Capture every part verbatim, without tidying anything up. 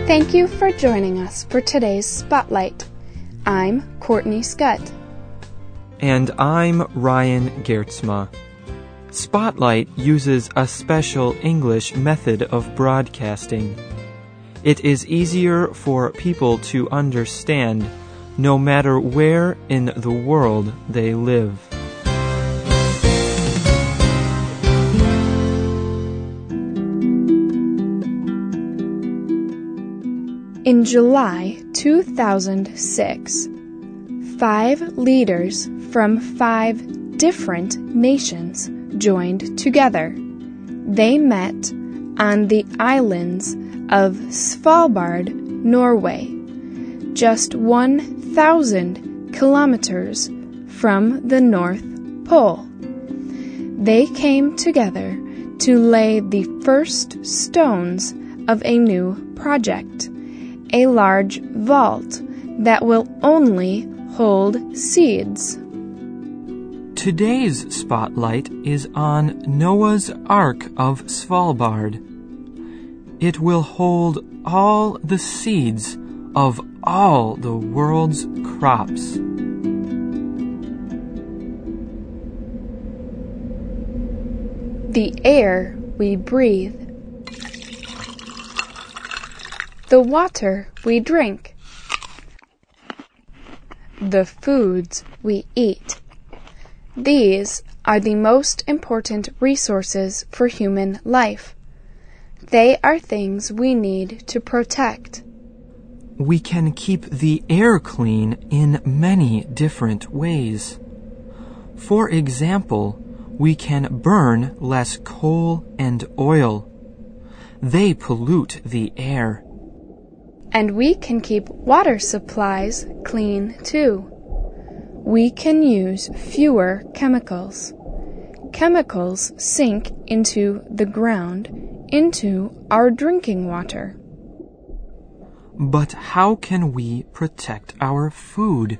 Thank you for joining us for today's Spotlight. I'm Courtney Scott. And I'm Ryan Geertsma. Spotlight uses a special English method of broadcasting. It is easier for people to understand no matter where in the world they live. In July two thousand six, five leaders from five different nations joined together. They met on the islands of Svalbard, Norway, just one thousand kilometers from the North Pole. They came together to lay the first stones of a new project, a large vault that will only hold seeds. Today's spotlight is on Noah's Ark of Svalbard. It will hold all the seeds of all the world's crops. The air we breathe, the water we drink, the foods we eat. These are the most important resources for human life. They are things we need to protect. We can keep the air clean in many different ways. For example, we can burn less coal and oil. They pollute the air. And we can keep water supplies clean too. We can use fewer chemicals. Chemicals sink into the ground, into our drinking water. But how can we protect our food?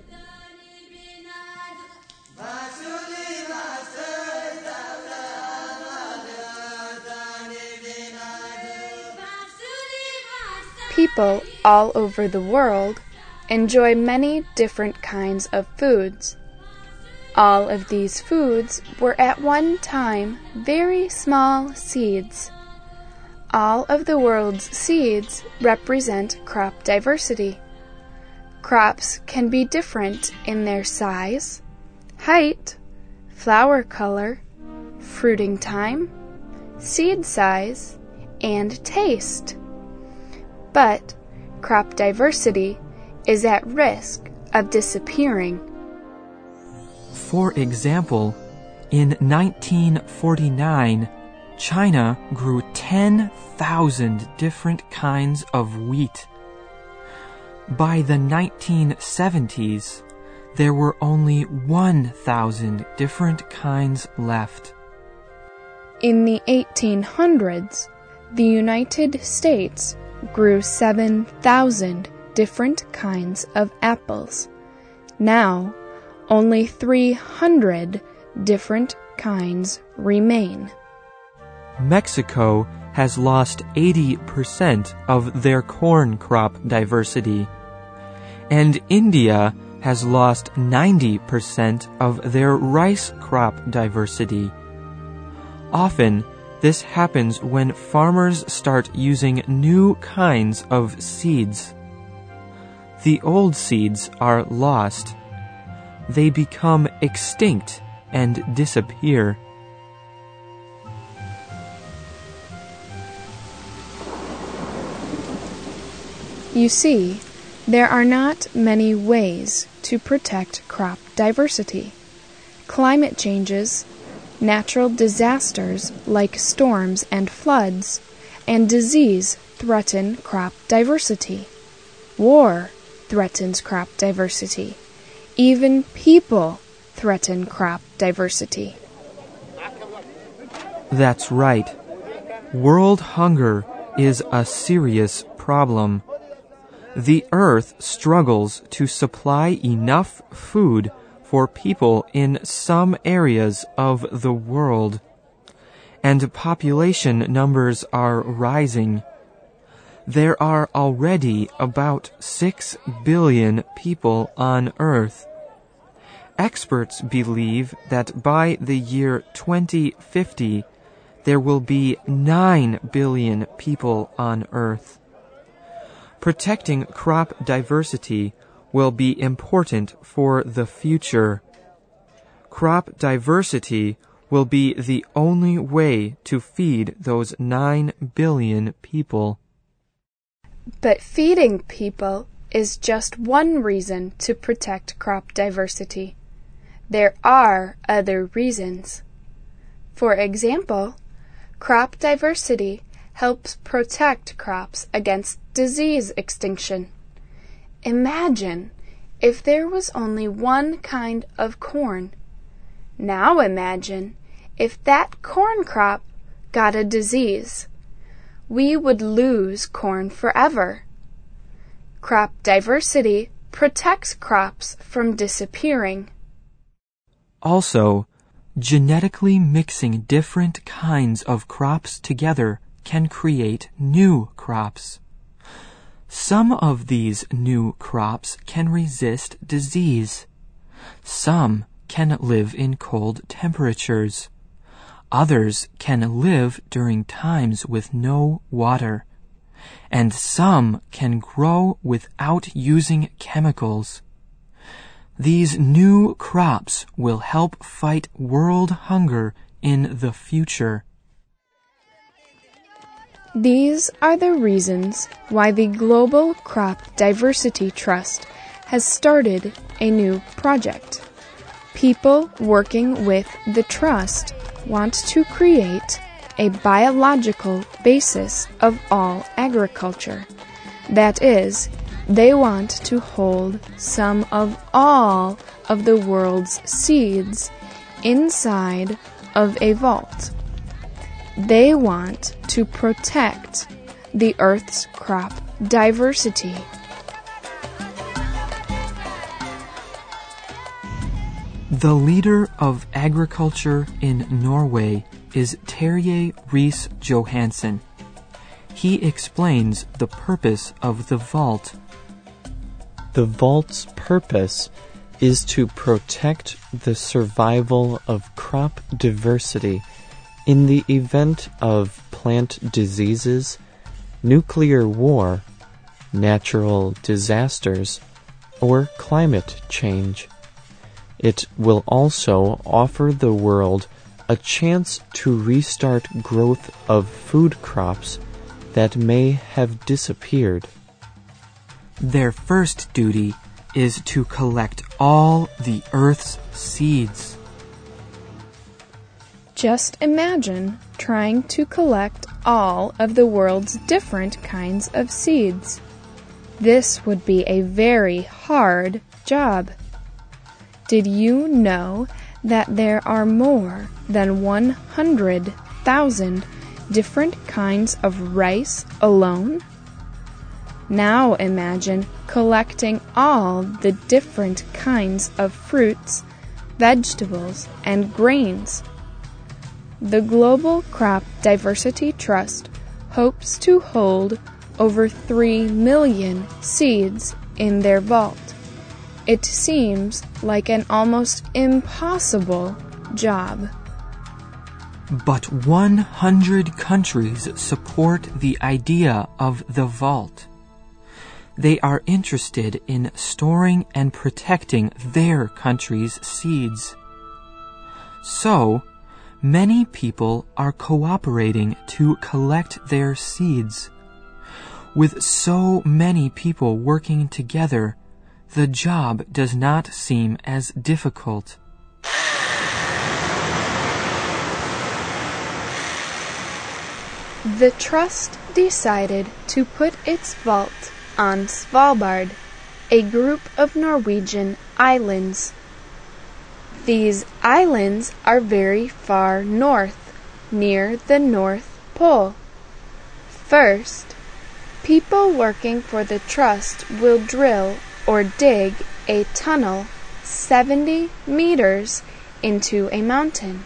People all over the world enjoy many different kinds of foods. All of these foods were at one time very small seeds. All of the world's seeds represent crop diversity. Crops can be different in their size, height, flower color, fruiting time, seed size, and taste. But crop diversity is at risk of disappearing. For example, in nineteen forty-nine, China grew ten thousand different kinds of wheat. By the nineteen seventies, there were only one thousand different kinds left. In the eighteen hundreds, the United States grew seven thousand different kinds of apples. Now, only three hundred different kinds remain. Mexico has lost eighty percent of their corn crop diversity, and India has lost ninety percent of their rice crop diversity. Often, this happens when farmers start using new kinds of seeds. The old seeds are lost. They become extinct and disappear. You see, there are not many ways to protect crop diversity. Climate changes, natural disasters like storms and floods, and disease threaten crop diversity. War threatens crop diversity. Even people threaten crop diversity. That's right. World hunger is a serious problem. The earth struggles to supply enough food for people in some areas of the world, and population numbers are rising. There are already about six billion people on Earth. Experts believe that by the year twenty fifty, there will be nine billion people on Earth. Protecting crop diversity will be important for the future. Crop diversity will be the only way to feed those nine billion people. But feeding people is just one reason to protect crop diversity. There are other reasons. For example, crop diversity helps protect crops against disease extinction. Imagine if there was only one kind of corn. Now imagine if that corn crop got a disease. We would lose corn forever. Crop diversity protects crops from disappearing. Also, genetically mixing different kinds of crops together can create new crops. Some of these new crops can resist disease. Some can live in cold temperatures. Others can live during times with no water. And some can grow without using chemicals. These new crops will help fight world hunger in the future. These are the reasons why the Global Crop Diversity Trust has started a new project. People working with the trust want to create a biological basis of all agriculture. That is, they want to hold some of all of the world's seeds inside of a vault. They want to protect the Earth's crop diversity. The leader of agriculture in Norway is Terje Riis-Johansen. He explains the purpose of the vault. The vault's purpose is to protect the survival of crop diversity in the event of plant diseases, nuclear war, natural disasters, or climate change. It will also offer the world a chance to restart growth of food crops that may have disappeared. Their first duty is to collect all the Earth's seeds. Just imagine trying to collect all of the world's different kinds of seeds. This would be a very hard job. Did you know that there are more than one hundred thousand different kinds of rice alone? Now imagine collecting all the different kinds of fruits, vegetables, and grains. The Global Crop Diversity Trust hopes to hold over three million seeds in their vault. It seems like an almost impossible job. But one hundred countries support the idea of the vault. They are interested in storing and protecting their country's seeds. So, many people are cooperating to collect their seeds. With so many people working together, the job does not seem as difficult. The trust decided to put its vault on Svalbard, a group of Norwegian islands. These islands are very far north, near the North Pole. First, people working for the trust will drill or dig a tunnel seventy meters into a mountain.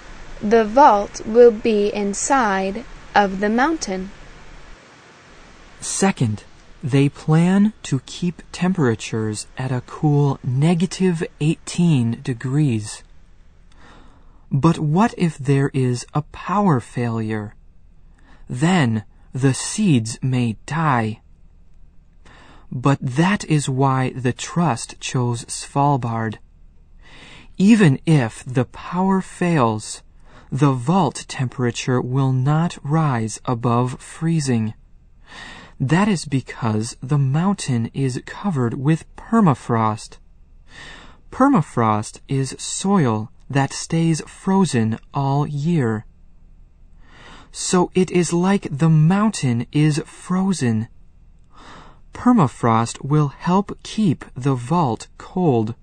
The vault will be inside of the mountain. Second, they plan to keep temperatures at a cool negative eighteen degrees. But what if there is a power failure? Then the seeds may die. But that is why the Trust chose Svalbard. Even if the power fails, the vault temperature will not rise above freezing. That is because the mountain is covered with permafrost. Permafrost is soil that stays frozen all year. So it is like the mountain is frozen. Permafrost will help keep the vault cold.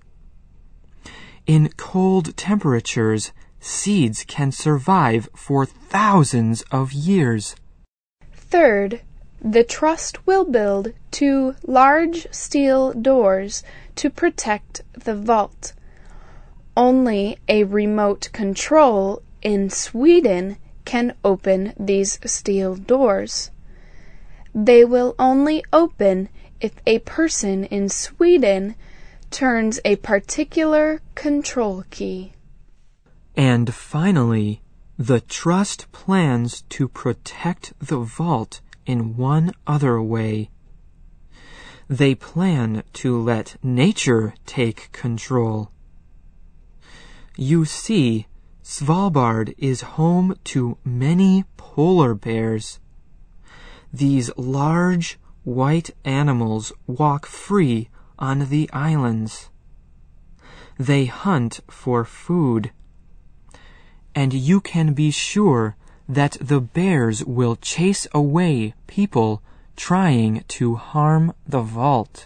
In cold temperatures, seeds can survive for thousands of years. Third, the Trust will build two large steel doors to protect the vault. Only a remote control in Sweden can open these steel doors. They will only open if a person in Sweden turns a particular control key. And finally, the Trust plans to protect the vault in one other way. They plan to let nature take control. You see, Svalbard is home to many polar bears. These large, white animals walk free on the islands. They hunt for food. And you can be sure that the bears will chase away people trying to harm the vault.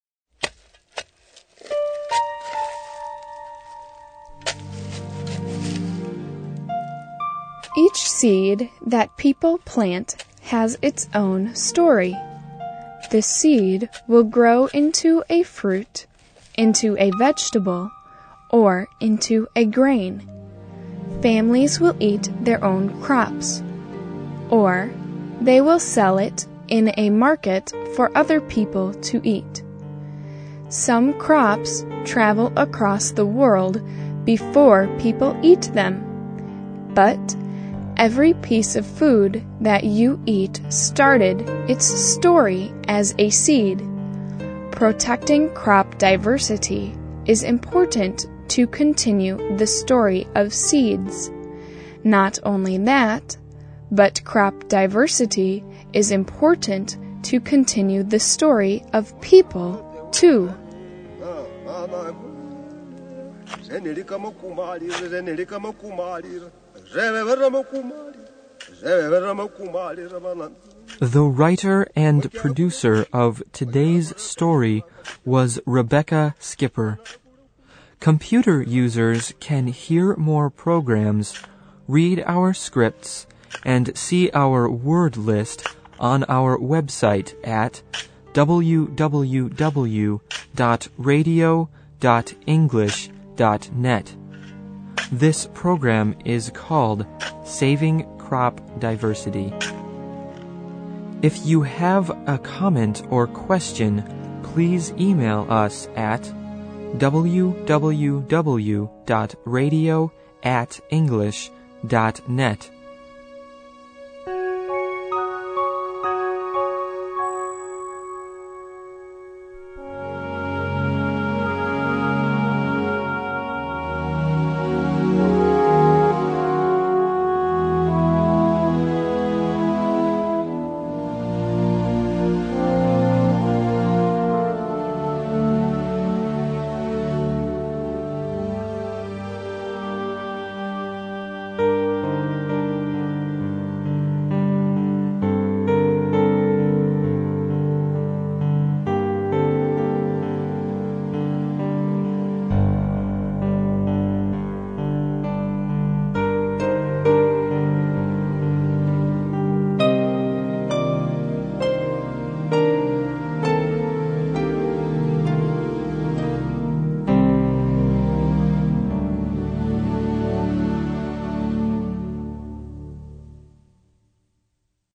Each seed that people plant has its own story. The seed will grow into a fruit, into a vegetable, or into a grain. Families will eat their own crops, or they will sell it in a market for other people to eat. Some crops travel across the world before people eat them, but every piece of food that you eat started its story as a seed. Protecting crop diversity is important to continue the story of seeds. Not only that, but crop diversity is important to continue the story of people, too. The writer and producer of today's story was Rebecca Skipper. Computer users can hear more programs, read our scripts, and see our word list on our website at w w w dot radio dot english dot net. This program is called Saving Crop Diversity. If you have a comment or question, please email us at w w w dot radio at english dot net.